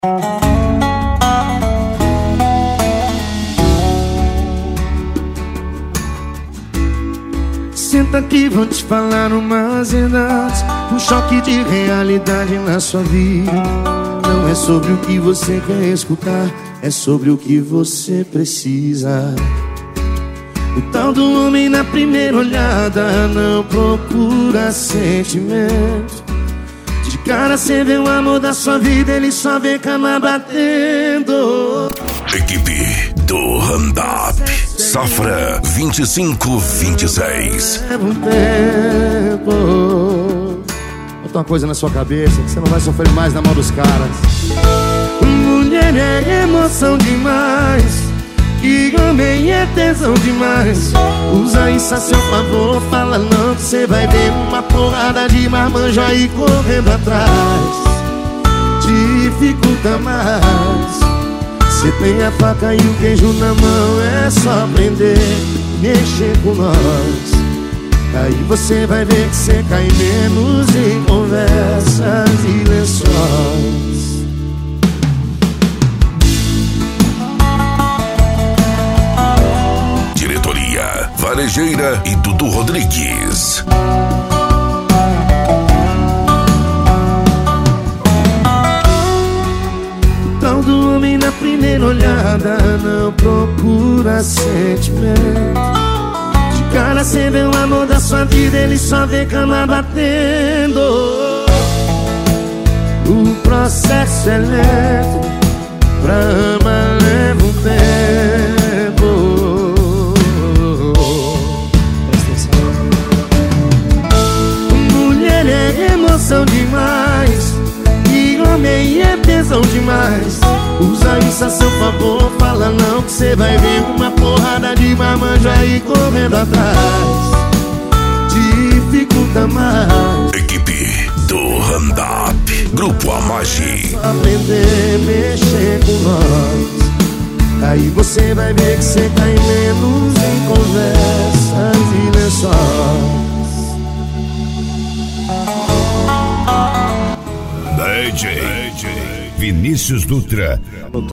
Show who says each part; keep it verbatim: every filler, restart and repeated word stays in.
Speaker 1: Senta aqui, vou te falar umas verdades. Um choque de realidade na sua vida. Não é sobre o que você quer escutar, é sobre o que você precisa. O tal do homem na primeira olhada não procura sentimento. De cara cê vê o amor da sua vida, ele só vê cama batendo.
Speaker 2: Equipe do Randap, Safra vinte e cinco vinte e seis.
Speaker 1: Leva um tempo. Bota uma coisa na sua cabeça que você não vai sofrer mais na mão dos caras. Mulher é emoção demais, e homem é tesão demais. Usa isso a seu favor, fala não que cê vai ver uma porrada de marmanjo aí correndo atrás. Dificulta mais. Cê tem a faca e o queijo na mão, é só prender, mexer com nós. Aí você vai ver que cê cai menos em conversas e lençóis.
Speaker 2: Diretoria Varejeira e Dudu Rodrigues.
Speaker 1: Tal do homem na primeira olhada não procura sentimento. De cara cê vê o amor da sua vida, ele só vê cama batendo. O processo é lento, pra amar leva um tempo. Mulher é emoção demais, e homem é tesão demais. Usa isso a seu favor, fala não que cê vai ver uma porrada de marmanjo aí correndo atrás. Dificulta mais.
Speaker 2: Equipe do Randap, Grupo Amagi.
Speaker 1: Aprender a mexer com nós. Aí você vai ver que cê cai menos em conversas e lençóis.
Speaker 3: D J Vinícius Dutra.